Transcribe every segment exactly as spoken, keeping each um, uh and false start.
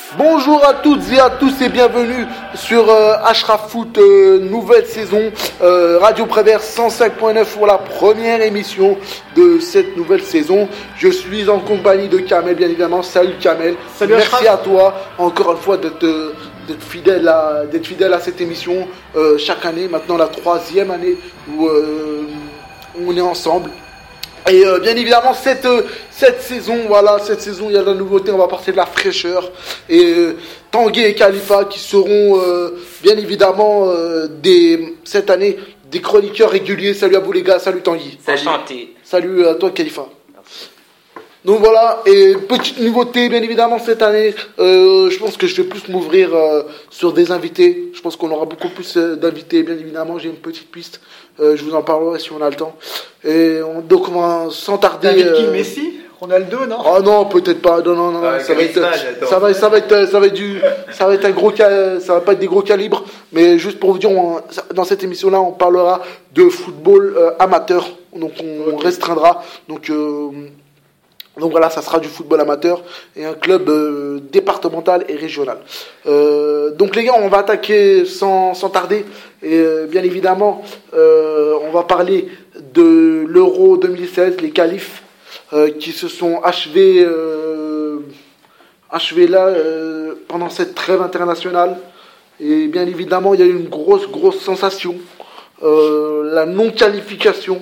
Bonjour à toutes et à tous et bienvenue sur euh, Ashraf Foot, euh, nouvelle saison, euh, Radio Prévert cent cinq point neuf pour la première émission de cette nouvelle saison. Je suis en compagnie de Kamel, bien évidemment. Salut Kamel. Salut Merci Ashraf. à toi encore une fois d'être, euh, d'être, fidèle, à, d'être fidèle à cette émission euh, chaque année, maintenant la troisième année où euh, on est ensemble. Et euh, bien évidemment cette, euh, cette saison, voilà, cette saison il y a de la nouveauté, on va passer de la fraîcheur. Et euh, Tanguy et Khalifa qui seront euh, bien évidemment euh, des, cette année des chroniqueurs réguliers. Salut à vous les gars, salut Tanguy. Enchanté. Salut à toi Khalifa. Donc voilà, et petite nouveauté bien évidemment cette année, euh, je pense que je vais plus m'ouvrir euh, sur des invités. Je pense qu'on aura beaucoup plus euh, d'invités bien évidemment, j'ai une petite piste, euh, je vous en parlerai si on a le temps. Et on, donc on va sans tarder... David qui euh, Messi Ronaldo, non? Oh non, peut-être pas, non, non, non, Ah, ça, va être, Griezmann, j'adore. ça, va, ça, va être, ça va être du, ça va être un gros, ca- ça va pas être des gros calibres, mais juste pour vous dire, on- dans cette émission-là, on parlera de football euh, amateur, donc on, on restreindra, donc, euh, donc voilà, ça sera du football amateur et un club euh, départemental et régional. Euh, donc les gars, on va attaquer sans, sans tarder, et euh, bien évidemment, euh, on va parler de l'Euro deux mille seize, les qualifs. Euh, qui se sont achevés, euh, achevés là euh, pendant cette trêve internationale. Et bien évidemment, il y a eu une grosse, grosse sensation. Euh, la non-qualification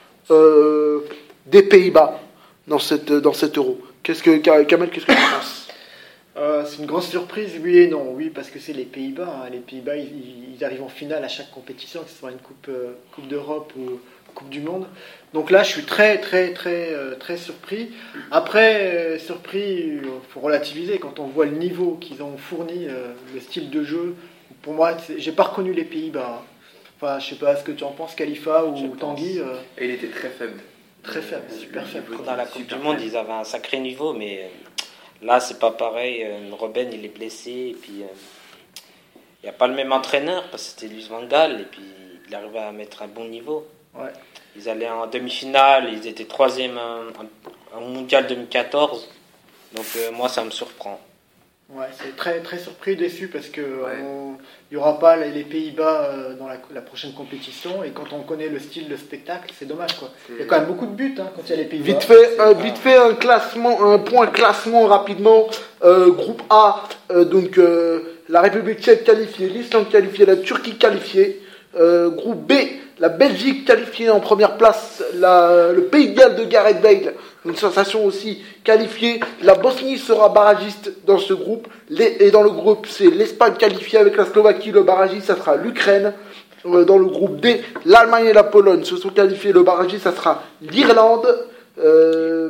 euh, des Pays-Bas dans cette, dans cet Euro. Qu'est-ce que, Kamel, qu'est-ce que tu penses? Euh, c'est une grosse surprise, oui et non. Oui, parce que c'est les Pays-Bas. hein. Les Pays-Bas, ils, ils arrivent en finale à chaque compétition, que ce soit une Coupe, euh, coupe d'Europe ou Coupe du Monde. Donc là, je suis très, très, très, euh, très surpris. Après, euh, surpris, il faut relativiser quand on voit le niveau qu'ils ont fourni, euh, le style de jeu. Pour moi, c'est- j'ai pas reconnu les Pays-Bas. Enfin, je sais pas ce que tu en penses, Khalifa ou Je pense. Tanguy. euh, Et il était très faible. Très faible, super faible. Dans la Coupe Super du Monde, faible. ils avaient un sacré niveau, mais euh, là, c'est pas pareil. Euh, Robben, il est blessé, et puis euh, il n'y a pas le même entraîneur, parce que c'était Luis Van Gaal, et puis il arrivait à mettre un bon niveau. Ouais. Ils allaient en demi-finale, ils étaient troisième en, en mondial deux mille quatorze, donc euh, moi, ça me surprend. Ouais, c'est très très surpris, déçu parce que Ouais. on- il y aura pas les les Pays-Bas euh, dans la, la prochaine compétition et quand on connaît le style de spectacle, c'est dommage quoi. Il y a quand même beaucoup de buts hein, quand il y a les Pays-Bas. Vite fait, euh, vite fait un classement, un point classement rapidement. Euh, groupe A, euh, donc euh, la République tchèque qualifiée, l'Islande qualifiée, la Turquie qualifiée. Euh, groupe B, la Belgique qualifiée en première place, la, le Pays de Galles de Gareth Bale, une sensation aussi qualifiée. La Bosnie sera barragiste dans ce groupe. Les, et dans le groupe C, l'Espagne qualifiée avec la Slovaquie, le barragiste, ça sera l'Ukraine. Euh, dans le groupe D, l'Allemagne et la Pologne se sont qualifiés, le barragiste, ça sera l'Irlande. Euh,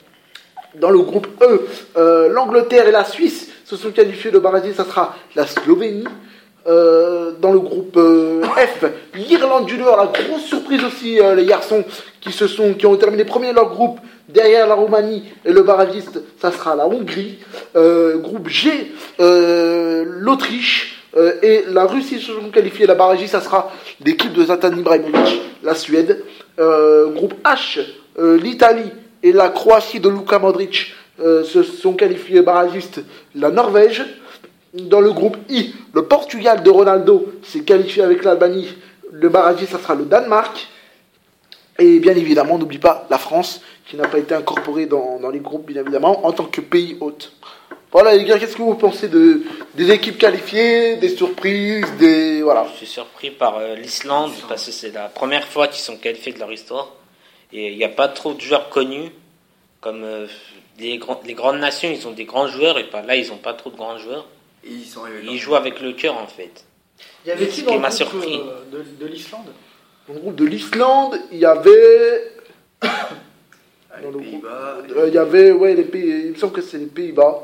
dans le groupe E, euh, l'Angleterre et la Suisse se sont qualifiés, le barragiste, ça sera la Slovénie. Euh, dans le groupe euh, F, l'Irlande du Nord, la grosse surprise aussi, euh, les garçons qui se sont, qui ont terminé premiers de leur groupe derrière la Roumanie et le barragiste, ça sera la Hongrie. Euh, groupe G, euh, l'Autriche euh, et la Russie se sont qualifiés, la barragiste, ça sera l'équipe de Zlatan Ibrahimovic, la Suède. Euh, groupe H, euh, l'Italie et la Croatie de Luka Modric euh, se sont qualifiés, barragiste, la Norvège. Dans le groupe I, le Portugal de Ronaldo s'est qualifié avec l'Albanie. Le barragiste, ça sera le Danemark. Et bien évidemment, n'oublie pas la France, qui n'a pas été incorporée dans, dans les groupes, bien évidemment, en tant que pays hôte. Voilà les gars, qu'est-ce que vous pensez de, des équipes qualifiées, des surprises, des... Voilà. Je suis surpris par euh, l'Islande, parce que c'est la première fois qu'ils sont qualifiés de leur histoire. Et il n'y a pas trop de joueurs connus, comme euh, les, grands, les grandes nations, ils ont des grands joueurs, et pas, là, ils n'ont pas trop de grands joueurs. Et ils sont arrivés. Ils jouent avec le cœur, en fait. Il y avait Ce qui qui dans le m'a groupe surpris. euh, de, de l'Islande? Dans le groupe de l'Islande, il y avait... Ah, Dans les le Pays-Bas. Euh, Il y avait, ouais, les pays, il me semble que c'est les Pays-Bas.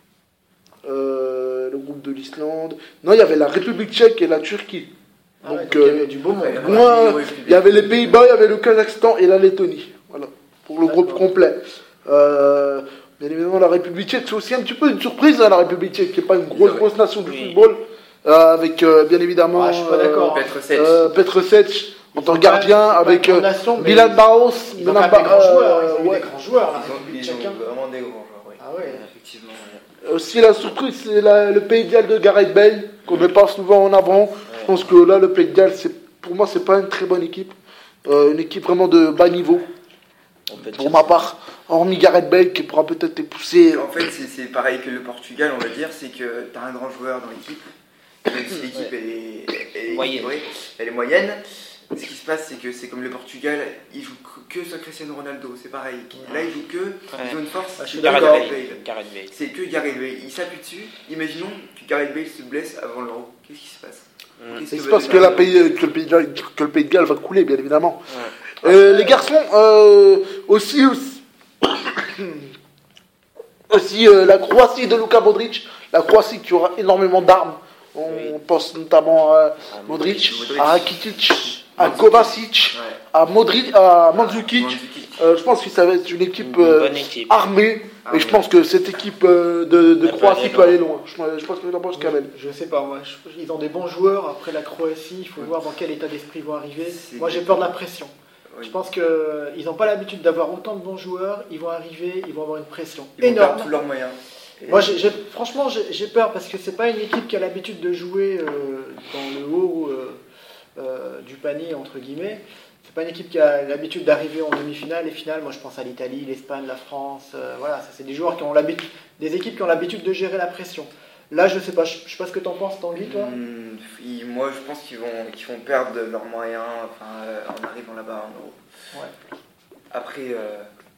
Euh, le groupe de l'Islande. Non, il y avait la République tchèque et la Turquie. Ah ouais, Donc, donc il y euh, avait du beau monde. ouais, Moi, ouais, il y avait les Pays-Bas, il y avait le Kazakhstan et la Lettonie. Voilà, pour le D'accord. groupe complet. Euh, bien évidemment, la République tchèque, c'est aussi un petit peu une surprise, hein, la République tchèque, qui n'est pas une grosse, Ouais. grosse nation du Oui. football. Euh, avec, euh, bien évidemment, Ah, je suis pas d'accord. Petr Sech. euh, Petr Sech en Ils tant sont que gardien, pas- c'est pas avec une euh, grande nation, mais Milan Baros. Ils ont Milan quand même des Ba- grands euh, joueurs. Ils ont eu ouais. des grands joueurs, la Ils ont, République ils ont tchèque. hein. vraiment des grands joueurs, oui. Ah ouais. Effectivement. ouais. Aussi la surprise, c'est la- le Pays de Galles de Gareth Bale, qu'on met pas souvent en avant. Je pense que là, le Pays de Galles, c'est, pour moi, c'est pas une très bonne équipe. Euh, une équipe vraiment de bas niveau, On peut pour dire ma ça. part. Hormis Gareth Bale, qui pourra peut-être les pousser. En fait, c'est, c'est pareil que le Portugal, on va dire, c'est que tu as un grand joueur dans l'équipe, même si l'équipe elle est, elle est Moyenne. équilibrée, elle est moyenne. Ce qui se passe, c'est que c'est comme le Portugal, ils jouent que que sur Cristiano Ronaldo, c'est pareil. Là, ils jouent que, ils ont une force, Ah, je suis c'est Gareth d'accord. Bale. Gareth Bale. Gareth Bale. C'est que Gareth Bale, il s'appuie dessus. Imaginons que Gareth Bale se blesse avant l'Euro, qu'est-ce qui se passe? Mm. Qu'est-ce C'est que va parce que, devenir la pays, que, le pays de, Galles- que le Pays de Galles va couler, bien évidemment. Ouais. Euh, les garçons, euh, aussi, aussi, aussi euh, la Croatie de Luka Modric, la Croatie qui aura énormément d'armes. On Oui. pense notamment à Ah, Modric, Modric. à Rakitic, à Mandzukic. Kovacic, Ouais. à Modric, à Mandzukic. Mandzukic. Euh, je pense que ça va être une équipe Une euh, bonne équipe. armée. Ah et je ouais. pense que cette équipe euh, de, de Elle peut Croatie aller peut loin. aller loin. Je, je pense que t'en penses, Kamel. Je sais pas, moi. je- ils ont des bons joueurs. Après la Croatie, il faut voir dans quel état d'esprit ils vont arriver. C'est- Moi, j'ai peur de la pression. Oui. Je pense qu'ils n'ont pas l'habitude d'avoir autant de bons joueurs. Ils vont arriver, ils vont avoir une pression Ils vont énorme. perdre tous leurs moyens. Moi, j'ai, j'ai- franchement, j'ai, j'ai peur parce que c'est pas une équipe qui a l'habitude de jouer euh, dans le haut euh, euh, du panier, entre guillemets. C'est pas une équipe qui a l'habitude d'arriver en demi-finale et finale. Moi, je pense à l'Italie, l'Espagne, la France. euh, voilà, ça, c'est des joueurs qui ont l'habitude, des équipes qui ont l'habitude de gérer la pression. Là, je sais pas, je, je sais pas ce que t'en penses, Tanguy, toi. Hmm, ils- moi, je pense qu'ils vont, qu'ils vont perdre leurs moyens enfin, euh, en arrivant là-bas en Euro. Ouais. Après, euh,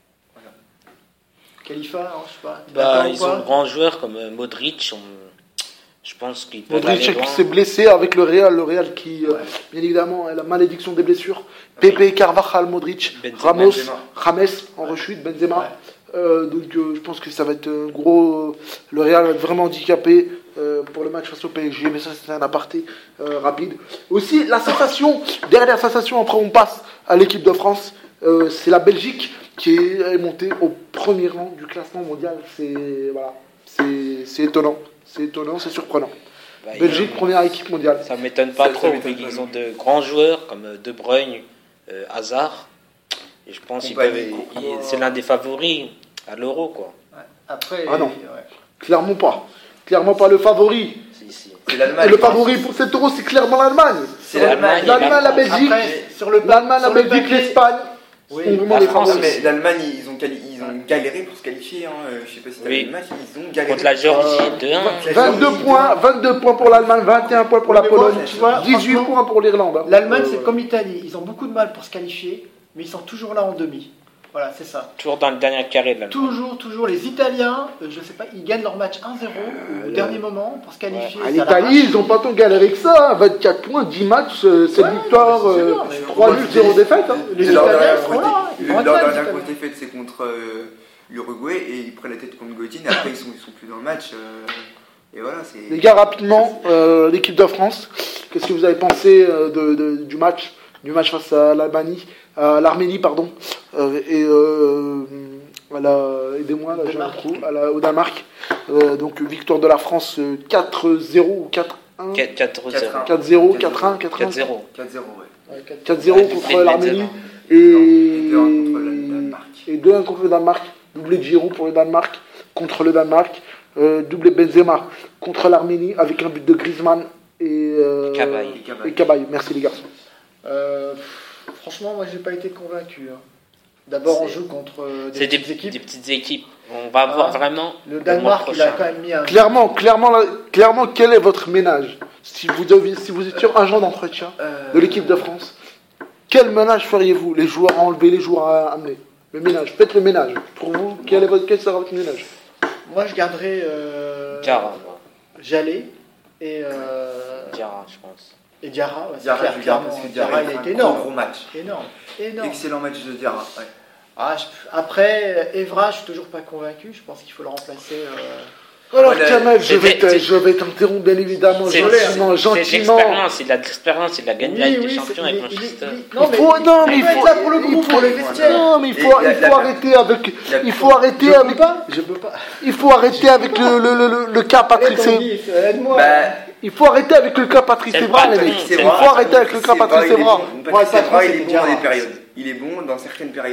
Khalifa, hein, je sais pas. t'es Bah, d'accord ou ils pas ont de grands joueurs comme euh, Modric. on- Je pense qu'ils peuvent Modric aller loin. qui s'est blessé avec le Real. Le Real qui, euh, Ouais. bien évidemment, a la malédiction des blessures. Pepe, Carvajal, Modric, Benzema. Ramos, Benzema. James en rechute, Benzema. Ouais. Euh, donc euh, je pense que ça va être un gros. Le Real va être vraiment handicapé euh, pour le match face au P S G, mais ça c'est un aparté euh, rapide. Aussi la sensation, dernière sensation, après on passe à l'équipe de France, euh, c'est la Belgique qui est montée au premier rang du classement mondial. C'est voilà, c'est c'est étonnant, c'est étonnant, c'est surprenant. Bah, ils- Belgique première équipe mondiale. Ça m'étonne pas Ça- ça trop, m'étonne vu pas qu'ils non ont de grands joueurs comme euh, De Bruyne, euh, Hazard. Et je pense qu'ils Compagnie, peuvent. Courtois. ils- C'est l'un des favoris à l'Euro, quoi. Ouais. Après, Ah non. ouais. Clairement pas, clairement pas le favori. Si, si. c'est l'Allemagne. Et le favori pour cet Euro, c'est clairement l'Allemagne. C'est l'Allemagne. L'Allemagne, la Belgique, Après, sur le l'Allemagne, la sur le Belgique, papier- l'Espagne. Oui. sont vraiment La les France, Non, favoris. mais l'Allemagne, ils ont, quali- ils ont galéré pour se qualifier. Hein. euh, Je sais pas si t'as Oui. vu le match, ils ont galéré. Contre la Géorgie, Euh, deux un. vingt-deux points, vingt-deux points pour l'Allemagne, vingt et un points pour la Mais moi, Pologne, tu vois, dix-huit franchement, points pour l'Irlande. hein. L'Allemagne, Euh, c'est voilà. comme l'Italie. Ils ont beaucoup de mal pour se qualifier, mais ils sont toujours là en demi. Voilà, c'est ça. Toujours dans le dernier carré de la Toujours, toujours. Les Italiens, euh, je sais pas, ils gagnent leur match un zéro au dernier moment pour se qualifier. À ça l'Italie, l'arrache. ils ont pas tant galéré que ça. hein. vingt-quatre points, dix matchs, euh, sept Ouais, victoires, c'est euh, bien, mais trois nuls, zéro défaite. hein. Les Et leur Italiens dernière sont grosse là, dé- ils leur vont être là, les dernière Italiens. grosse défaite, c'est contre euh, l'Uruguay et ils prennent la tête contre Gauthier. Et après, ils sont, ils sont plus dans le match. euh, et voilà, c'est. Les gars, rapidement, euh, l'équipe de France, qu'est-ce que vous avez pensé euh, de, de- du match du match face à l'Albanie, à l'Arménie, pardon, euh, et euh, à la- aidez-moi, là, j'ai un Danemark. trou, à la- au Danemark. Euh, donc, victoire de la France euh, quatre zéro ou quatre un quatre zéro. quatre zéro, quatre un, quatre un quatre zéro. quatre zéro, ouais. Ouais, quatre- quatre zéro Ouais, contre Benzema. l'Arménie Et et deux un contre le Danemark. et deux un contre le Danemark, doublé de Giroud pour le Danemark, contre le Danemark, euh, doublé Benzema contre l'Arménie avec un but de Griezmann et euh, Cabaye. Et Cabaye. et Cabaye. Merci les garçons. Euh, pff, franchement, moi, j'ai pas été convaincu. hein. D'abord, on C'est- joue contre euh, des C'est des, petites équipes. des petites équipes. On va voir Ah. vraiment Le mois Danemark, il a prochain. quand même mis un. Clairement, clairement, là, clairement, quel est votre ménage si vous deviez, si vous étiez agent d'entretien Euh, de l'équipe de France, quel ménage feriez-vous? Les joueurs à enlever, les joueurs à amener. Le ménage. Faites le ménage. Pour vous, quel, est votre, quel sera votre ménage? Moi, je garderais euh, Diarra, moi. Jallet et, euh, Diarra, je pense. et Diarra. Ouais, c'est Diarra, clair, je garde clairement. parce que Diarra, Diarra, il a il été fait un énorme. gros, gros match. Énorme. Énorme. Excellent match de Diarra. Ouais. Ah, je- Après, Evra, je suis toujours pas convaincu. Je pense qu'il faut le remplacer. euh, Alors, Voilà. Kamel, je C'est- vais te- c'est- je vais t'interrompre, bien évidemment, C'est gentiment, c'est de gentiment. l'expérience, il a de l'expérience, il a gagné la Ligue des oui, Champions c'est- avec il- Manchester. il- il- Il faut, non, mais il doit faut, être là pour le il groupe, faut- pour les vestiaires. non, mais il Et faut, la- il la- faut arrêter avec, la- il faut arrêter Je peux avec, pas. Je peux pas. il faut arrêter avec le, le, le, le, le cas Patrick Allez, Evra. Tanguy, aide-moi. Bah, Il faut arrêter avec le cas Patrick C'est le Evra, les patron, mecs. c'est Il le faut arrêter avec le cas Patrice Patrick Evra, il est Evra. bon. Moi, le Patrice patron, Evra, il est c'était bon dans Diarra. des périodes. Il est bon dans certaines périodes.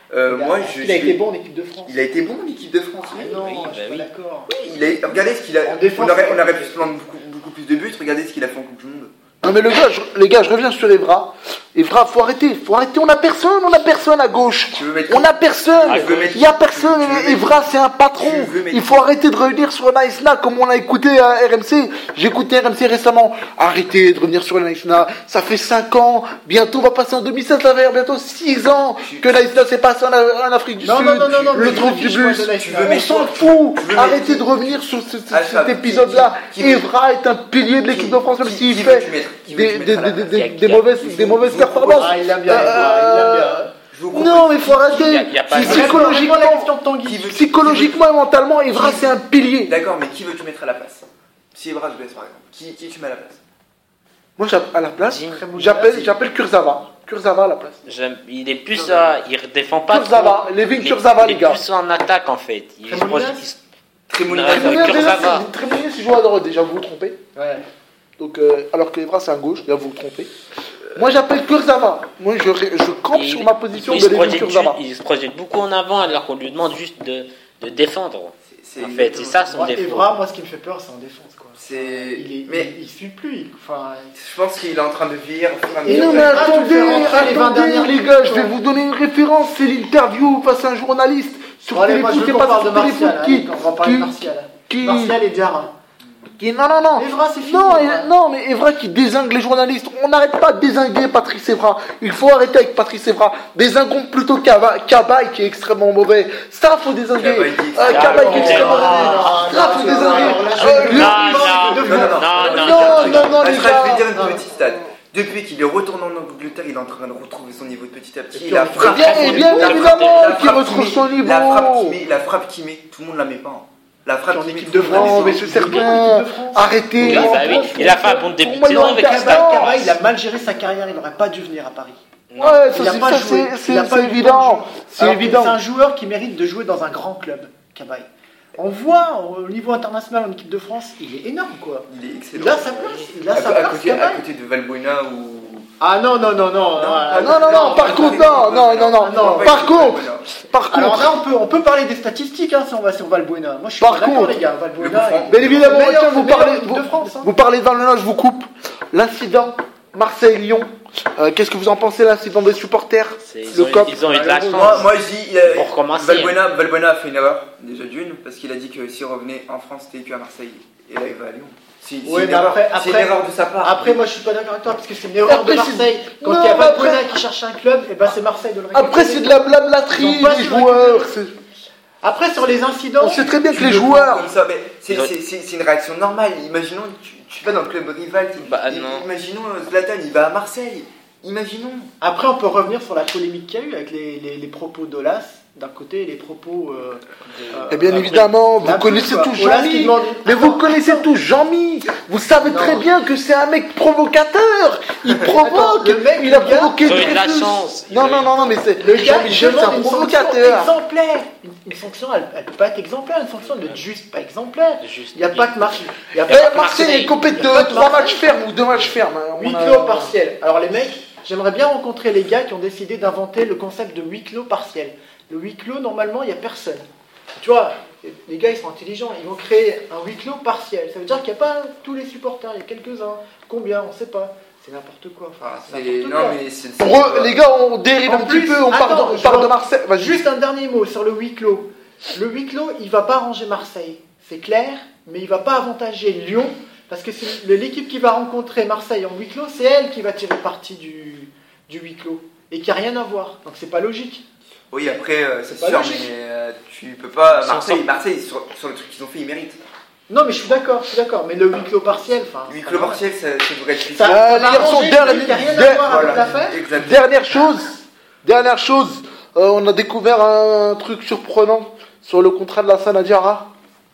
Euh, Il a- moi, je, il a je été l'ai- bon en équipe de France. Il a été bon en équipe de France. Ah oui. non, oui, je bah suis oui. pas d'accord. Il a, regardez ce qu'il a. En défense, on, aurait, c'est- on aurait pu se prendre beaucoup, beaucoup plus de buts. Regardez ce qu'il a fait en Coupe du Monde. Non mais le gars, je- les gars, je reviens sur Evra. Evra, faut arrêter, faut arrêter. On a personne, on a personne à gauche. Tu veux mettre On a personne. Ah, je veux mettre- Il y a personne. tu veux mettre- Evra, c'est un patron. tu veux mettre- Il faut arrêter de revenir sur Naïsna comme on l'a écouté à R M C. J'ai écouté R M C récemment. Arrêtez de revenir sur Naïsna. Ça fait cinq ans. Bientôt, on va passer en deux mille sept. Ça va faire bientôt six ans que Naïsna s'est passé en, en Afrique du Non, Sud. non, non, non, non, le mais trou je du fiche, moi, bus. de Naïsna. Tu veux On mettre s'en quoi fout. Tu veux Arrêtez mettre- de revenir sur ce- ce- Ah, cet ça, épisode-là. qui- qui veut- Evra est un pilier de l'équipe de France, même qui- s'il qui fait veux-tu mettre Qui des, veux-tu des, mettre à la des, place des, Il y a- des il y a- mauvaises, il des faut- mauvaises il faut- performances. Ah, il aime bien, il aime bien. Je vous propose- Non, mais il faut Il y a- arrêter. il y a pas- Psychologiquement, la question de Tanguy. Qui veut- psychologiquement et mentalement, Evra, c'est un pilier. D'accord, mais qui veux-tu mettre à la place? Si Evra se blesse par exemple, qui, qui tu mets à la place? Moi, j'app- à la place, Jim. j'appelle, j'appelle Kurzawa. Kurzawa à la place. J'aime- Il est plus à. Il défend pas. Kurzawa, trop. Levin Il est- Kurzawa, les Il gars. est plus en attaque en fait. Il se Tremolinas projette- il se- Tremolinas, Ouais, Tremolinas, déjà, Kurzawa. c'est- Tremolinas, c'est joueur à droite, déjà, vous vous trompez. Ouais. Donc, euh, alors que Evra, c'est un gauche, là, vous vous trompez. Moi, j'appelle Kurzawa. Moi, je, je campe il- sur ma position il de se Levin projette Kurzawa. ju- Il se projette beaucoup en avant alors qu'on lui demande juste de, de défendre. C'est- c'est En fait, c'est ça son Moi, défaut. Evra, moi, ce qui me fait peur, c'est en défense, quoi. C'est. Il, est, Mais il, il suit plus. il- Enfin, je pense qu'il est en train de vieillir. au fur et à Et mesure. non, mais Ah, tu attendez, fais rentrer les vingt attendez, dernières les gars, je vais vous donner une référence. C'est l'interview face à un journaliste sur bon, allez, moi, je Téléfoot, veux qui est qu'on passé parle de sur Téléfoot, Martial. qui, Allez, on va parler de qui, Martial. qui, Martial et Diarra. qui, non, non, non. Evra, c'est fini. Non, Evra. et- non, mais Evra qui dézingue les journalistes. On n'arrête pas de dézinguer Patrice Evra. Il faut arrêter avec Patrice Evra. Dézinguons plutôt Kaba- Cabaye qui est extrêmement mauvais. Ça, faut dézinguer. Cabaye qui est Euh, Cabaye qui est extrêmement extrêmement mauvais. mauvais. Ça, faut Non, dézinguer. non, là, je Euh, vais- lui- Non, non, non, non, non, non, non, non, non, Ah, les je gars. vais te dire non. une petite stat. Depuis qu'il est retourné en Angleterre, il est en train de retrouver son niveau de petit à petit. Et Il a puis, frappe. bien- et bien la évidemment frappe- qu'il la frappe retrouve qu'il son met- niveau. La frappe qu'il met, la frappe qu'il met, tout le monde la met pas. hein. La frappe En qu'il met, équipe tout le de monde la met Non, pas. mais c'est certain. Arrêtez. Oui, bah oui. Il a fait un bon début Pour moi, de il saison est avec en les quinze Stade. ans. Cabaye, il a mal géré sa carrière, il n'aurait pas dû venir à Paris. Non. Ouais, ça, Il a c'est pas ça, joué. c'est- Il a c'est- pas c'est eu le temps de évident. jouer. C'est Alors que évident. C'est un joueur qui mérite de jouer dans un grand club, Cabaye. On voit au niveau international en équipe de France, il est énorme, quoi. Il est excellent. Il a sa place, il a À, sa à place, côté, à Cabaye. côté de Valbuena ou. Ah non, non, non, non. Ah, Non, non, non, par contre, non, non, non, non. non. Par contre, par Alors contre, là, on peut, on peut parler des statistiques hein, si on va sur Valbuena. Moi, je suis Par pas d'accord, contre, les gars. le Valbuena, coup franc. il- bien évidemment, c'est le meilleur- tiens, c'est vous le meilleur parlez, équipe vous, de France. hein. vous parlez dans le là, je vous coupe. L'incident Marseille-Lyon. Euh, Qu'est-ce que vous en pensez, l'incident des supporters? C'est- Ils Le ont, eu- cop. ils ont eu de la chance. Moi, moi je dis, il a- Pour recommencer, Valbuena, Valbuena a fait une erreur, déjà d'une, parce qu'il a dit que s'il revenait en France, c'était qu'à Marseille. Et là, il va à Lyon. C'est c'est Ouais, une, mais erreur- après- c'est une après- erreur de sa part. Après, moi, je suis pas d'accord avec toi parce que c'est une erreur Après, de c'est- Marseille. Quand Non, il y a mais Valbuena après- qui cherche un club, et ben c'est Marseille de le récupérer. Après, c'est de la blablaterie Ils ont pas des su joueurs. récupérer. c'est- Après, sur les incidents. On sait très bien que Tu les le prends joueurs. comme ça, mais c'est Ils ont- c'est- c'est- c'est une réaction normale. Imaginons, tu, tu vas dans le club rival. tu- Bah, i- non. Imaginons euh, Zlatan, il va à Marseille. Imaginons. Après, on peut revenir sur la polémique qu'il y a eu avec les, les, les propos d'Olas, d'un côté, et les propos. Euh, euh, Et bien Après, évidemment, vous la connaissez pub, tous quoi. Olas qui Jean-Mi. demande- Mais vous Attends, connaissez attends. tous Jean-Mi. Vous savez Non. très bien que c'est un mec provocateur. Il provoque. le mec, Il a le gars, provoqué ils ont eu de la Dreyfus. chance. Ils Non, ont eu- non, non, non, mais c'est. Le gars, il Jean-Michel, c'est demande un une sanction provocateur. exemplaire. Une, une sanction, elle, elle peut pas être exemplaire. Une sanction doit être juste, pas exemplaire. Juste- Il n'y a pas que Marseille. Il y a Eh, pas que Marseille Marseille. est compété Il y a pas de que trois Marseille. matchs fermes ou deux matchs fermes. hein. huis On a- clos partiel. Alors les mecs, j'aimerais bien rencontrer les gars qui ont décidé d'inventer le concept de huis clos partiel. Le huis clos, normalement, il n'y a personne. Tu vois, les gars, ils sont intelligents. Ils vont créer un huis clos partiel. Ça veut dire qu'il n'y a pas tous les supporters. Il y a quelques-uns. Combien? On ne sait pas. C'est n'importe quoi. Enfin, c'est C'est- n'importe Non, quoi. mais c'est. Pour eux, les gars, on dérive En un plus, petit peu. On part attends, de- on je part de vois- Marseille. Vas-y. Juste un dernier mot sur le huis clos. Le huis clos, il va pas arranger Marseille, c'est clair, mais il va pas avantager Lyon, parce que c'est le- l'équipe qui va rencontrer Marseille en huis clos, c'est elle qui va tirer parti du, du huis clos, et qui a rien à voir. Donc c'est pas logique. Oui, après, euh, c'est pas sûr, logique. mais euh, tu peux pas. Sans- Marseille, sans- Marseille sur, sur le truc qu'ils ont fait, ils méritent. Non, mais je suis d'accord, je suis d'accord, mais le huis clos partiel, enfin. Huis c'est clos pas partiel, ça, ça devrait être Ça, Euh, ça les va garçons, arranger dernier- celui qui a rien der- à voir avec l'affaire. exactement. Dernière chose, dernière chose, euh, on a découvert un truc surprenant sur le contrat de la Sanadiara.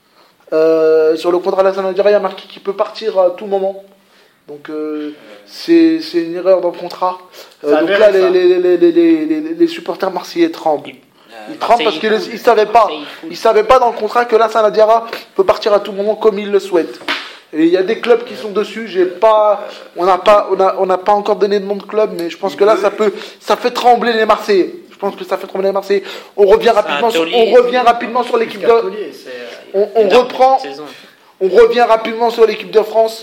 Euh, sur le contrat de la Sanadiara, il y a marqué qu'il peut partir à tout moment. Donc euh, c'est c'est une erreur dans le contrat. Euh, Ça donc avéré, là, les, ça. les, les, les, les, les- les supporters marseillais tremblent. Euh, Ils tremblent parce Marseille, qu'ils ne savaient pas. Marseille, il Ils savaient pas dans le contrat que la Sanadiara peut partir à tout moment comme il le souhaite. Et il y a des clubs qui sont dessus. J'ai pas, on n'a pas, on a, on n'a pas encore donné de nom de club, mais je pense que là, ça peut, ça fait trembler les Marseillais. Je pense que ça fait trembler Marseille. On revient rapidement, sur, on revient rapidement sur l'équipe de. Tolier, c'est, On, on reprend. On revient rapidement sur l'équipe de France.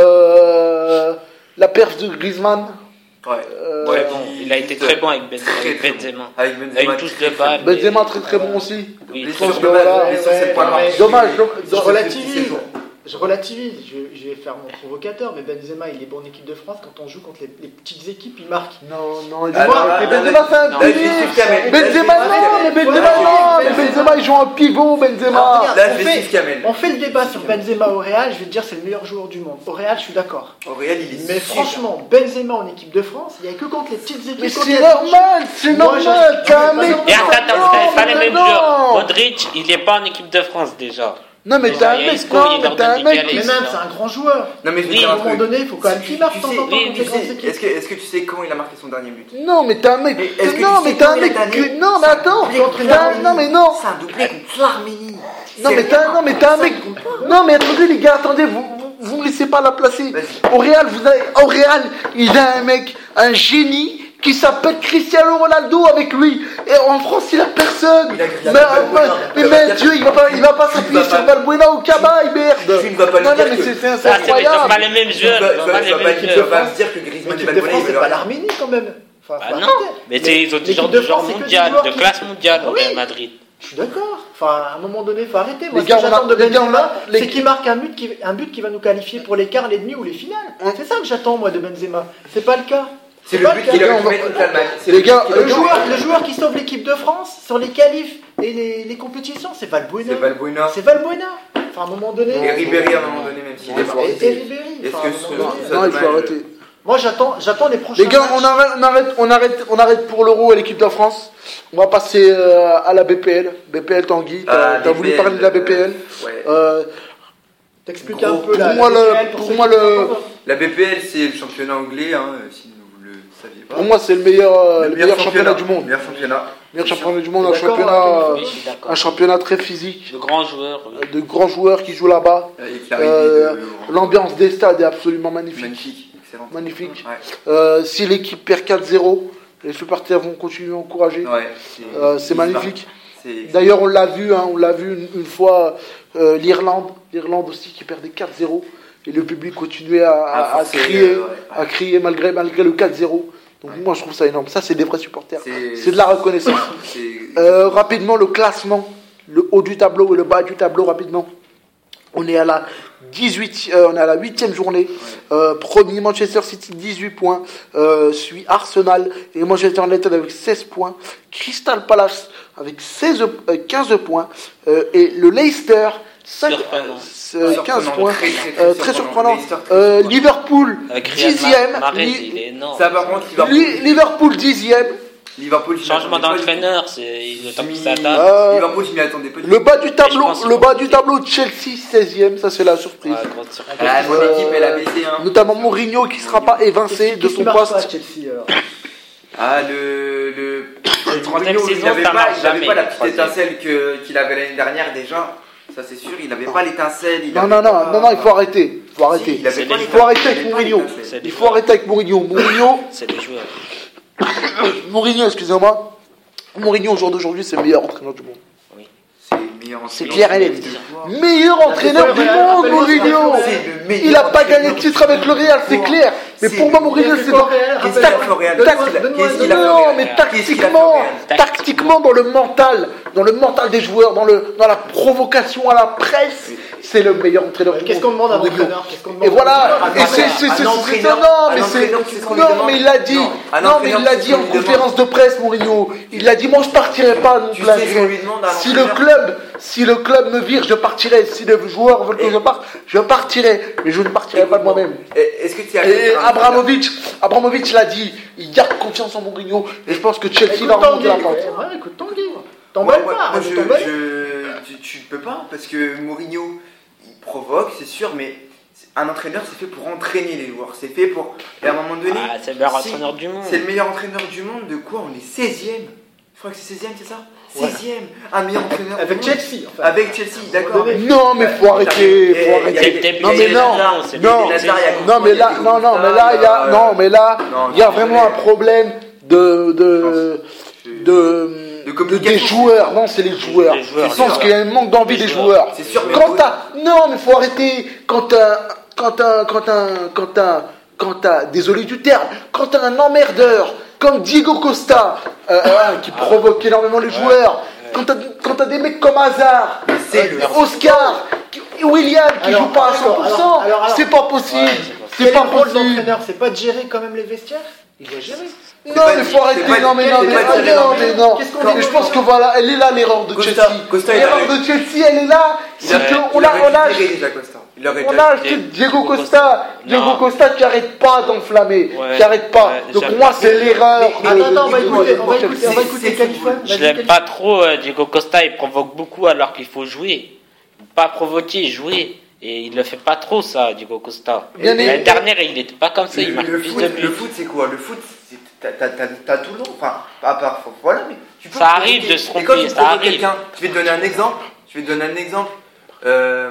Euh, la perf de Griezmann. Ouais. Euh, Ouais, bon, il a été très bon avec Ben- Très, avec très Benzema. Avec Il a Benzema. une touche de balle. Benzema très très bon aussi. Oui, Les je pense sur que dommage, voilà. les sur sept points noirs. Dommage. Je dommage. relativise. Je relativise, je, je vais faire mon provocateur, mais Benzema il est bon en équipe de France. Quand on joue contre les, les petites équipes, il marque. Non, non, il Ah, joue- non, mais non, Benzema c'est un non, pivot. Kamel. Benzema non, mais Benzema non, mais Benzema il joue un pivot, Alors, Benzema. regarde, Là, on, je vais fait, suivre Kamel. on fait le débat sur Benzema au Real, je vais te dire c'est le meilleur joueur du monde. Au Real, je suis d'accord. Au Real, il est Mais super. franchement, Benzema en équipe de France, il n'y a que contre les petites équipes. Mais contre c'est les- normal, c'est Moi, normal. je- T'as un non, mec. non, Et attends, attends, Non, vous n'avez pas mais les mêmes non. joueurs. Modric, il n'est pas en équipe de France déjà. Non mais Déjà, t'as un il y a mec, Isco, non, il est mais t'as un dans mec le qui Mais même, c'est un grand joueur. Non, mais je vais Oui, dire À un un moment truc. donné, il faut quand même Tu- qu'il marque tu de temps sais- en temps oui, contre tu les grandes sais- équipes. Est-ce que, est-ce que tu sais quand il a marqué son dernier but? Non mais t'as un mec. Mais est-ce que Non tu mais sais t'as un combien mec. d'années qui- Non mais attends. Contre t'as- l'Arménie. Non mais non. C'est un doublé contre l'Arménie. Non mais t'as non mais t'as un mec. Non mais attendez les gars, attendez, vous vous, vous me laissez pas la placer. Vas-y. Au Real, vous avez au Real, il a un mec, un génie qui s'appelle Cristiano Ronaldo avec lui. Et en France, il a personne. Il a Cristiano Mais, Balbuena. mais, mais, mais Dieu, il va pas, il va pas s'appuyer vas sur pas- Balbuena ou Cabaye, merde. Tu ne vas pas lui Non, non, dire mais que- c'est c'est- c'est Ça, c'est ils sont incroyable. pas les mêmes Tu vas joueurs. tu ils sont vas- pas tu les vas pas mêmes tu vas joueurs. pas me dire que Griezmann et L'équipe de Balbuena, France, ils c'est veulent pas rien. l'Arménie quand même. Enfin, Bah faut non, arrêter. mais c'est- ils ont des l'équipe gens de de genre France, c'est que des mondial, joueurs de qui- classe mondiale au Oui. Real Madrid. Je suis d'accord. Enfin, à un moment donné, il faut arrêter. Moi, Les ce gars, que on a- j'attends de les gars, on a- Benzema, les- c'est qu'il marque un but, qui, un but qui va nous qualifier pour les quarts, les demi ou les finales. Hein C'est ça que j'attends, moi, de Benzema. C'est pas le cas. C'est le pas but cas. qu'il Les gars, aurait on pu va- mettre contre l'Allemagne. C'est Les le gars, but qu'il le Le aurait pu joueur, mettre. le joueur qui sauve l'équipe de France sur les qualifs et les, les compétitions, c'est Valbuena. C'est Balbuena. C'est Valbuena. Enfin, à un moment donné. Et Ribéry à un moment donné, même s'il est mort. Et, et Ribéry. Est-ce Enfin, que à un ce- moment ce- donné, Non, il faut dommage. arrêter. Moi, j'attends, j'attends les prochains. Les gars, matchs. on arrête, on arrête, on arrête, on arrête pour l'Euro et l'équipe de France. On va passer euh, à la B P L. B P L Tanguy, t'as Ah, t'as voulu B P L, parler de la B P L. Ouais. Euh, T'expliques Gros, un peu pour la. moi, la le- B P L pour ceux moi, qui le- savent pas. La B P L, c'est le championnat anglais, hein, si vous le saviez pas. pour moi, c'est le meilleur, euh, le meilleur championnat du monde. Meilleur championnat. Meilleur championnat du monde, un D'accord, championnat, avec Oui, je suis d'accord. un championnat très physique, De grands joueurs. oui. de grands joueurs qui jouent là-bas. Avec l'arrivée Euh, de. L'ambiance des stades est absolument magnifique. Magnifique, excellent. Magnifique. Ouais, Euh, si l'équipe perd quatre zéro, les supporters vont continuer à encourager. ouais. Euh, c'est il magnifique. va. C'est- D'ailleurs, on l'a vu, hein, on l'a vu une, une fois, euh, l'Irlande, l'Irlande aussi qui perdait quatre zéro et le public continuait à, à- À à forcer, crier, euh, ouais. à crier malgré malgré le quatre zéro. Donc Ouais. moi, je trouve ça énorme. Ça, c'est des vrais supporters. C'est- C'est de la reconnaissance. c'est- Euh, rapidement, le classement, le haut du tableau et le bas du tableau, rapidement. On est à la dix-huit, euh, on est à la huitième journée. Euh, premier Manchester City, dix-huit points. Euh, suit Arsenal et Manchester United avec seize points. Crystal Palace avec seize, euh, quinze points. Euh, et le Leicester, cinq, Surprenant. euh, quinze Surprenant, points. très, très, très Euh, très surprenant. Leicester, très Euh, surprenant. Liverpool, Avec Riyad dixième. Mahrez, Li- il est énorme. Ça, par contre, Liverpool. Li- Liverpool, dixième. Liverpool, je m'y Changement attendais pas du d'entraîneur, c'est le temps qu'il tout. s'adapte. Euh, Liverpool, je m'y attendais pas du Le tout. bas du je tableau, pense le qu'ils bas vont du tableau, Chelsea, seizième. Ça, c'est la surprise. Ouais, grosse surprise. Ah, mon Euh, équipe, elle a baissé. Hein. Notamment Mourinho qui ne sera pas évincé de Qu'est-ce qui son marche pas à poste. Chelsea alors Ah, le. le... Le troisième Mourinho, il saison, n'avait ça pas, marche il avait jamais, pas la le petite troisième. étincelle que, qu'il avait l'année dernière déjà. Ça, c'est sûr. Il n'avait pas l'étincelle. il Non, avait non, non, pas- non, non, il faut arrêter. Il faut Si, arrêter. il avait C'est pas les- Il faut arrêter l'étincelle, avec il avait pas Mourinho. l'étincelle. C'est Il faut arrêter avec Mourinho. Mourinho, C'est des joueurs. Mourinho, excusez-moi. Mourinho, au jour d'aujourd'hui, c'est le meilleur entraîneur du monde. C'est le meilleur C'est entraîneur clair et net. de quoi Meilleur entraîneur du monde, Mourinho. C'est le meilleur Il n'a pas entraîneur gagné de titre avec le Real, c'est Quoi clair. Mais C'est pour moi, le Mourinho, Qu'est-ce c'est qu'il dans... fait au Real Qu'est-ce qu'il a fait au Real Donne-moi- Qu'est-ce qu'il a- donne-moi- qu'est-ce qu'il a fait au Non, Real mais Qu'est-ce qu'il a fait au tactiquement, Real tactiquement dans le mental, dans le mental des joueurs, dans le dans la provocation à la presse, c'est le meilleur entraîneur du monde. Qu'est-ce qu'on demande à un Mourinho. entraîneur Qu'est-ce qu'on demande Et voilà, à un et c'est entraîneur c'est c'est Un c'est- entraîneur- non, un mais c'est entraîneur, c'est ce qu'on lui non, demande. mais il l'a dit, Non, un non, mais il entraîneur, l'a c'est dit ce en qu'on lui conférence de presse, Mourinho. Il a dit, moi je partirai pas non Tu plus. sais ce qu'on lui demande à un Si le entraîneur club, si le club me vire, je partirai. Si les joueurs veulent que Et- je parte, je partirai. Mais je ne partirai pas de moi-même. Et- Est-ce que tu as Et Abramovich, Abramovich l'a dit, il garde confiance en Mourinho. Et je pense que Chelsea Écoute va remonter Tanguy, la pente. ouais, écoute Tanguy. T'emballes Moi, pas, moi, arrête je, de t'emballer. je- tu, tu peux pas parce que Mourinho il provoque, c'est sûr, mais c'est- un entraîneur c'est fait pour entraîner les joueurs, c'est fait pour. Et à un moment donné, Ah, c'est le meilleur si- entraîneur du monde. c'est le meilleur entraîneur du monde. De quoi on est seizième. Je crois que c'est seizième, c'est ça Ouais. seizième. Un meilleur entraîneur. Avec du monde. Chelsea, en fait. Avec Chelsea, d'accord. donné. Non, mais faut arrêter, faut Et- arrêter. C'est le début Non, de mais saison, non, c'est le non, début de saison. non, mais là, non, non, mais là, il y a, non, mais là, Non, il y a je suis vraiment un désolé. problème de, de, Je- de, De de- communication. des joueurs. Non, c'est les joueurs. Les joueurs, Je pense les qu'il y a un manque d'envie Les des joueurs. joueurs. C'est sûr, mais Quand faut- t'as, non, mais faut arrêter. Quand t'as, quand t'as, quand t'as, quand t'as, quand t'as, désolé du terme, quand t'as un emmerdeur comme Diego Costa euh, euh, qui provoque énormément les joueurs. Quand t'as, quand t'as des mecs comme Hazard, C'est euh, le- Oscar, qui- William qui Alors, joue pas à cent alors, pour cent, alors, alors, alors. c'est pas possible. Ouais, c'est Quel est pas le rôle de possible. l'entraîneur? C'est pas de gérer quand même les vestiaires? Il doit gérer. Non, pas mais dit- faut arrêter. c'est pas Non, mais dit- non, c'est mais pas ah, dit- non, mais non. Qu'est-ce qu'on Non, dit mais je pense que voilà, elle est là l'erreur de Costa- Chelsea. Costa, il L'erreur avait- de Chelsea, elle est là. Il C'est aurait- qu'on il a, aurait on a, dû gérer déjà Costa. Il aurait on déjà- a acheté Diego Costa, Diego Non. Costa qui arrête pas d'enflammer, Ouais. qui arrête pas. Ouais, Donc j'aime moi, pas. c'est l'erreur. de- Attends, attends, on va de- de- écouter, de- on va de écouter, on va Chelsea. écouter c'est Khalifa. football. Je Vas-y, l'aime Khalifa. pas trop, euh, Diego Costa, il provoque beaucoup alors qu'il faut jouer. Pas provoquer, jouer. Et il le fait pas trop ça, Diego Costa. Bien L'année aimé. dernière, il était pas comme ça, il Le, marque le plus foot, de le buts. foot, c'est quoi? Le foot, c'est- t'as, t'as, t'as, t'as tout le long. Enfin, à part, voilà, mais tu peux Ça provoquer. arrive de se Et quand tromper, tu ça provoques arrive. quelqu'un, je vais te donner un exemple. Je vais te donner un exemple. Euh,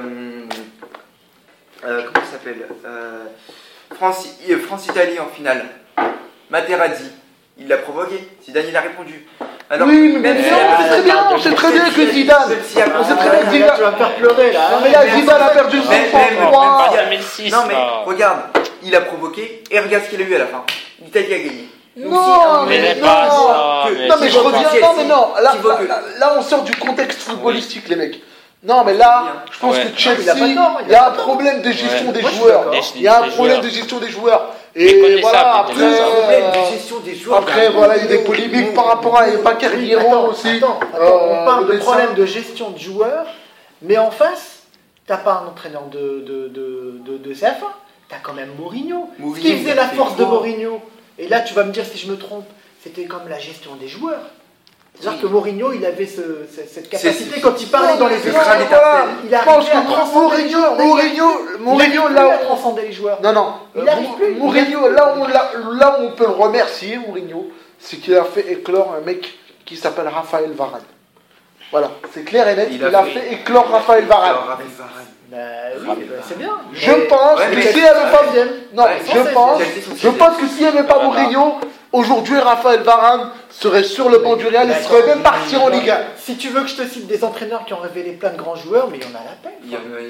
euh, comment ça s'appelle euh, France, euh, France-Italie en finale. Materazzi, il l'a provoqué. Zidane, il a répondu. Alors, Oui, mais même bien si- sûr, on sait très bien, on sait très bien que Zidane. Même s'il y a- On sait très Ah, bien que là, Zidane. tu vas me faire pleurer là. Non, mais là, Zidane a perdu son Mais- mais- sang-froid. Même pas deux mille six. Non mais là. regarde, il a provoqué et regarde ce qu'il a eu à la fin. L'Italie a gagné. Donc, Non, si un mais mec- mais pas non. ça, que- mais Non, mais qui je voit reviens. que Non, mais non. Là, qui voit que- là, là, on sort du contexte footballistique, les mecs. Non, mais là, je pense Ouais. que Il a Chelsea, pas tort, il y a un problème de gestion Ouais. des Moi, je suis joueurs. d'accord. Il y a un Des problème joueurs. de gestion des joueurs. C'est Et connaissable, voilà, des après, joueurs. problème euh, de gestion des joueurs. après, voilà, il y a des polémiques par rapport à Bakary Oui, Hierro attends, aussi. attends, attends, Euh, on parle le de dessin. problème de gestion de joueurs, mais en face, t'as pas un entraîneur de, de, de, de, de C F un, t'as quand même Mourinho. Ce Mourinho, qui faisait la c'est force de quoi Mourinho, et là tu vas me dire si je me trompe, c'était comme la gestion des joueurs. C'est-à-dire que Mourinho, il avait ce, ce- cette capacité, c'est- quand il parlait dans les c'est écrans, crâne Voilà, il je arrivait pense à que transcender les joueurs. Mourinho, Mourinho, Mourinho, il là à où... transcender les joueurs. Non, non. Il Euh, arrive Mou- plus, il Mourinho, là où, on l'a- là où on peut le remercier, Mourinho, c'est qu'il a fait éclore un mec qui s'appelle Raphaël Varane. Voilà, c'est clair et net, il Il a, a fait fait- éclore Raphaël Varane. Alors, Raphaël Varane. Bah oui, bah, c'est bien. Je Mais- pense Ouais, que mais- si elle avait pas... Deuxième. Non, Ouais, je censé, pense, Chelsea sont je sixième. pense que s'il n'y avait pas Voilà. Mourinho, aujourd'hui Raphaël Varane serait sur le banc du Real, il serait même parti en Ligue un. Si tu veux que je te cite des entraîneurs qui ont révélé plein de grands joueurs, mais il y en a la peine. Il y a- il y a-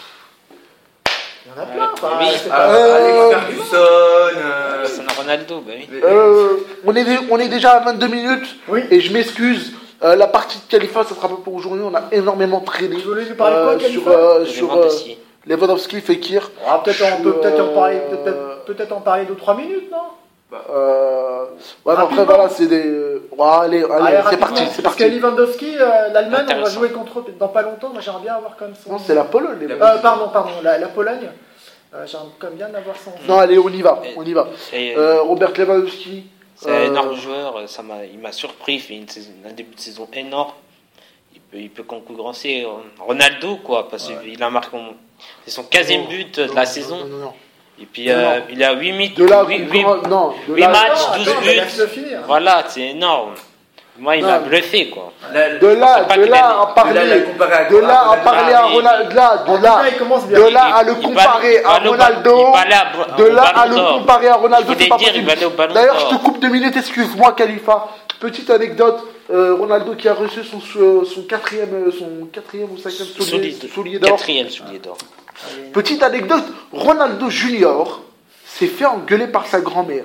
Il y en a plein. Enfin, Oui. c'est Ah, pas- Euh, Alex Ferguson. euh, Cristiano Ronaldo, bah oui. mais- Euh, on, est, on est déjà à vingt-deux minutes, Oui. et je m'excuse, euh, la partie de Khalifa, ça sera pas pour aujourd'hui, on a énormément traîné. Tu voulais lui parler de quoi, euh, Khalifa sur, euh, sur euh, Lewandowski. Lewandowski, Fekir. Ah, peut-être on peut Je- peut-être en parler, euh, peut-être peut-être en parler deux trois minutes, non? Euh, ouais, mais après, Rapidement. voilà, c'est des. Ouais, allez, allez, c'est rapidement, parti, c'est Parce parti. que Lewandowski, euh, l'Allemagne, on va Intéressant. jouer contre eux dans pas longtemps. Moi, j'aimerais bien avoir comme son. Non, c'est la Pologne. les- Euh, pardon, pardon, la, la Pologne. Euh, j'aimerais quand même bien avoir son. Non, allez, on y va, on y va. Et, Euh, Robert Lewandowski. C'est un euh, énorme joueur, ça m'a, il m'a surpris, il fait une saison- un début de saison énorme. Il peut, il peut concurrencer Ronaldo, quoi, parce qu'il a marqué c'est son quinzième non, but de non, la non, saison. Non, non, non. Et puis Non, euh, non. il a huit mi- De là, huit- concurrent- huit- non, de huit là, matchs, Attends, douze attends, buts. laisse-le finir. Voilà, c'est énorme. Moi, il Non. m'a bluffé, quoi. La- de là, c'est pas de qu'il là est- à de là, parler, la comparer à- de là à Ronaldo. parler à Ah, oui. Ronaldo, de là, de En tout là, cas, il commence bien. de là à Il- le il comparer va- il va à aller au ba- Ronaldo, il va aller à- de au là à Ballon le d'Or. comparer à Ronaldo, Je voulais c'est pas dire, il va aller au possible. Ballon D'ailleurs, d'Or. je te coupe deux minutes, excuse-moi, Khalifa. Petite anecdote, euh, Ronaldo qui a reçu son, euh, son quatrième, euh, son quatrième ou cinquième soulier, Solide. soulier d'or. Quatrième soulier d'or. Petite anecdote, Ronaldo Junior s'est fait engueuler par sa grand-mère.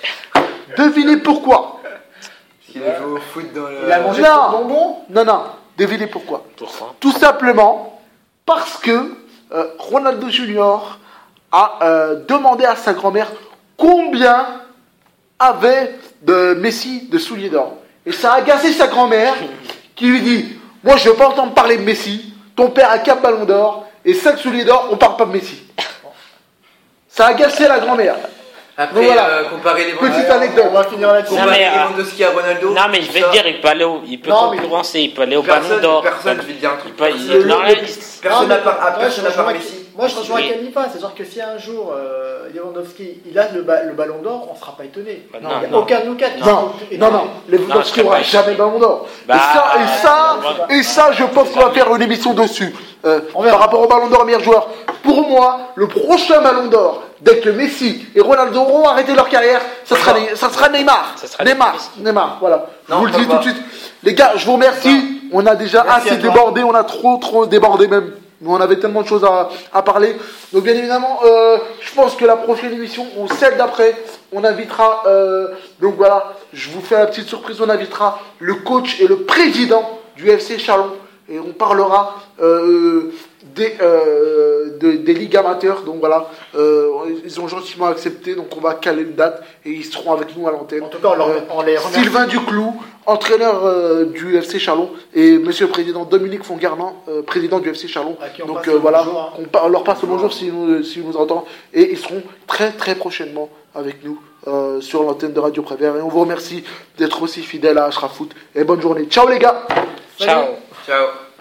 Devinez pourquoi? Il a joué au foot dans le. Il a mangé Non. son bonbon. Non, non, devinez pourquoi? Pourquoi? Tout simplement parce que euh, Ronaldo Junior a euh, demandé à sa grand-mère combien avait de Messi de souliers d'or. Et ça a agacé sa grand-mère qui lui dit: moi je veux pas entendre parler de Messi, ton père a quatre ballons d'or et cinq souliers d'or, on parle pas de Messi. Ça a agacé la grand-mère. Après, Donc voilà. euh, comparer les Petite Ouais, anecdote. On va finir là-dessus. Non, comparer mais, euh, Lewandowski à Ronaldo. Non, mais je vais ça, te dire, il peut aller au, il peut Non, mais- concurrencer, il peut aller au Ballon Personne, d'or. personne, je vais te dire un truc. Il peut- il Personne- est dans la liste. Personne Non, mais- n'a part- ah, ouais, personne n'a je part rejoins- Messi. Moi, je rejoins Oui. Khalifa, c'est-à-dire que si un jour euh, Lewandowski il a le, ba- le ballon d'or, on ne sera pas étonné. Bah, Il non, n'y a non. aucun de nous quatre. qui Non, sera non, non, Lewandowski je n'aura serais pas jamais le ballon d'or. Bah, et ça, et ça, c'est et ça, je pense qu'on va faire une émission dessus. Euh, On verra. par rapport au ballon d'or meilleur joueur. Pour moi, le prochain ballon d'or, dès que Messi et Ronaldo auront arrêté leur carrière, ça sera, Pas. Ne- ça sera Neymar. Ça sera Neymar, Messi. Neymar, voilà. Je Non, vous le pas dis tout pas. de suite. Les gars, je vous remercie. On a déjà Merci assez à toi. débordé, on a trop, trop débordé même. Nous, on avait tellement de choses à, à parler. Donc, bien évidemment, euh, je pense que la prochaine émission, ou celle d'après, on invitera. Euh, donc voilà, je vous fais la petite surprise. On invitera le coach et le président du F C Chalon. Et on parlera euh, des, euh, de- des ligues amateurs. Donc voilà, euh, ils ont gentiment accepté. Donc on va caler une date et ils seront avec nous à l'antenne. En tout cas, on, leur- Euh, on les remercie. Sylvain Duclou, entraîneur euh, du F C Chalon, et Monsieur le Président Dominique Fongarmin, euh, président du F C Chalon. À qui on Donc passe euh, le voilà, bonjour, hein. on, par- on leur passe le bonjour s'ils nous, s'ils nous entendent, et ils seront très très prochainement avec nous euh, sur l'antenne de Radio Prévert. Et on vous remercie d'être aussi fidèles à Ashraf Foot. Et bonne journée. Ciao les gars. Ciao. Ciao.